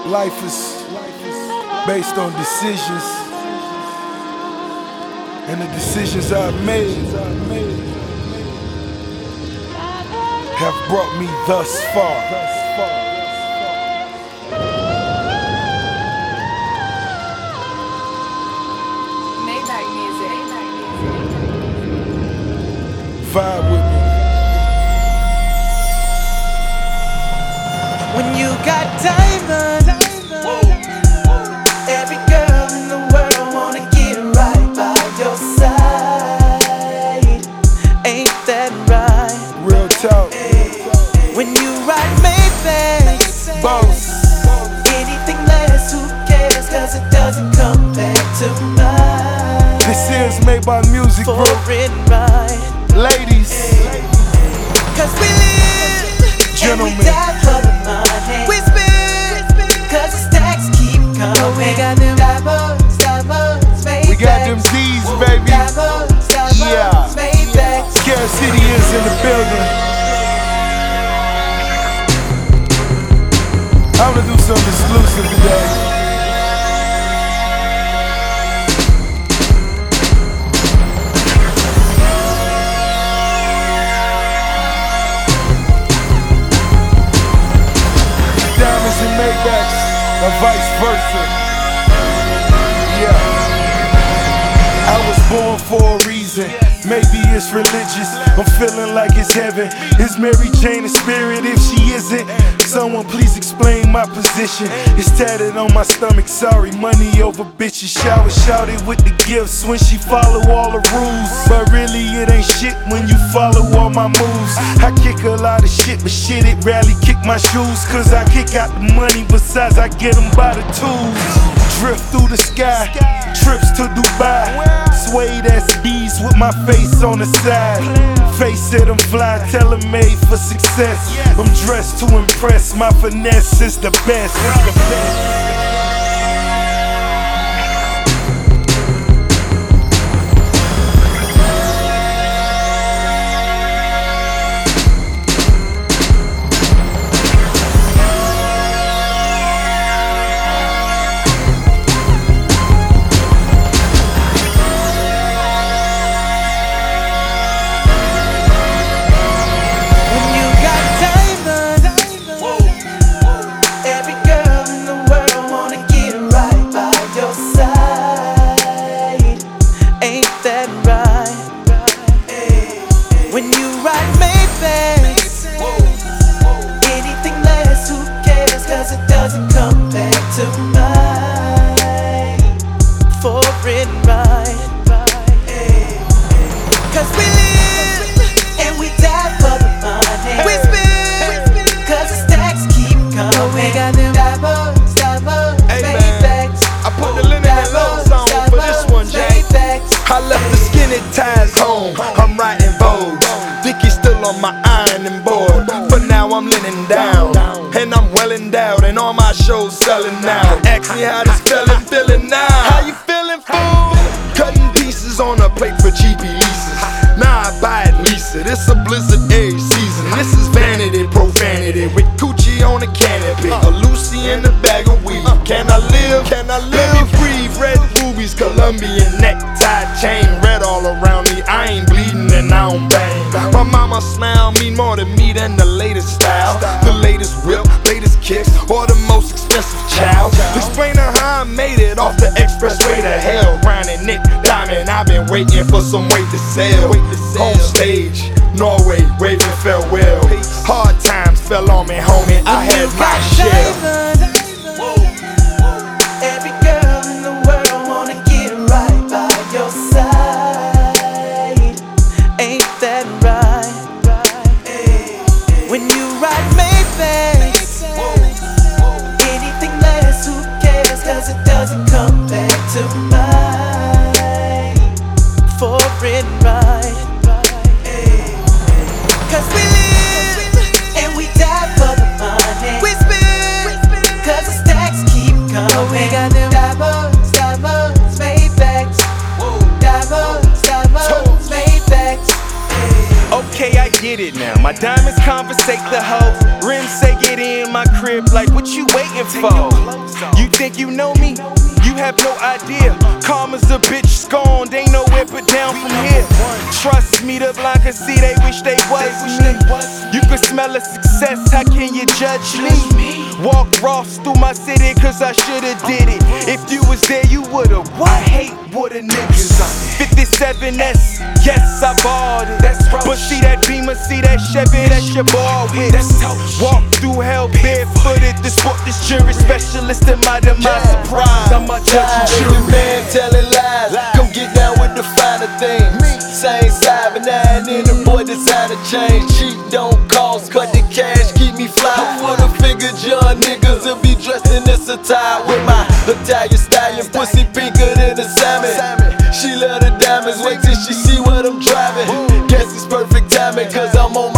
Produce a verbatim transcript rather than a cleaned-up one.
Life is based on decisions, and the decisions I've made have brought me thus far. Maybach music. Vibe with me. When you got diamonds, every girl in the world wanna get right by your side. Ain't that right? Real talk. When you ride Maybach, Boss. anything less, who cares? Cause it doesn't compare to mine. This is Maybach music, For bro. it right, Ladies, cause we live Gentlemen. and we die for the money. We spend, cause the stacks keep coming. We got them diamonds, diamonds, Maybach. we got them Z's, baby. Diamonds, diamonds, Yeah. Maybach. Scare City is in the building. I'm gonna do something exclusive today. Diamonds and Maybachs, or vice versa. Yeah. I was born for a reason. Maybe it's religious. I'm feeling like it's heaven. Is Mary Jane a spirit? If she isn't, someone please explain my position. It's tatted on my stomach. Sorry, money over bitches. Shower shouted with the gifts when she follow all the rules. But really, it ain't shit when you follow all my moves. I kick a lot of shit, but shit, it rarely kick my shoes. Cause I kick out the money, besides I get them by the tools. Drift through the sky, trips to Dubai. Suede S Bs with my face on the side. Face said I'm fly, tailor made for success. I'm dressed to impress, my finesse is the best. It's the best. When you ride Maybach, anything less, who cares? Cause it doesn't compare to mine. For it right, cause we live and we die for the money. We spend, cause the stacks keep coming. We got them diamonds, diamonds, Maybachs. I put the linen and lows on for this one, Jay. I left the skinny ties home, I'm writing Vogue. Dicky's still on my ironing board, but now I'm linen down. And I'm well endowed, and all my shows selling now. Ask me how this feeling feeling now. How you feeling, fool? Cutting pieces on a plate for cheapy leases. Now I buy it, lease it. It's a blizzard every season. This is vanity, profanity, with Coochie on the canopy, a Lucy in the bag of weed. Can I live? Can I live? Let me breathe. Red boobies, Colombian necktie chain, red all around me. I ain't bleeding and I don't bang. My mama smile mean more to me than the latest style, the latest whip, latest kicks, or the most expensive child. Explain her how I made it off the expressway to hell. Grinding Nick Diamond, I've been waiting for some weight to sell. On stage, Norway, waving farewell. Hard times fell on me, homie. I had my share. Every girl in the world wanna get right by your side. Ain't that right? When you ride Maybach, anything less, who cares? Cause it doesn't compare to mine. For it right, cause we live and we die for the money. We spend, cause the stacks keep coming. We got them diamonds, diamonds, Maybachs. Diamonds, diamonds, Maybachs. get it now. My diamonds conversate the hoes. Rims say get in my crib like what you waiting for? You think you know me? You have no idea. Karma's a bitch scorned, ain't nowhere but down from here. Trust me, the blind can see, they wish they was me. You can smell a success, how can you judge me? Walk Ross through my city, cause I should've did it. If you was there, you would've. Why hate what a niggas fifty-seven S, yes, I bought it. But see that Beamer, see that Chevy, that's your ball with. Walk through hell barefooted, the sport, this jury specialist in my demise. Surprise, I'm a judge. Jury man telling lies, come get down with the finer things. Same side, but nine in the boy designer change. Cheap don't cost, but the cash keep me fly. For the figure John niggas will be dressed in this attire with my Italian stallion, pussy pinker than a salmon. She love the diamonds, wait till she see what I'm driving. Guess it's perfect timing, cause I'm on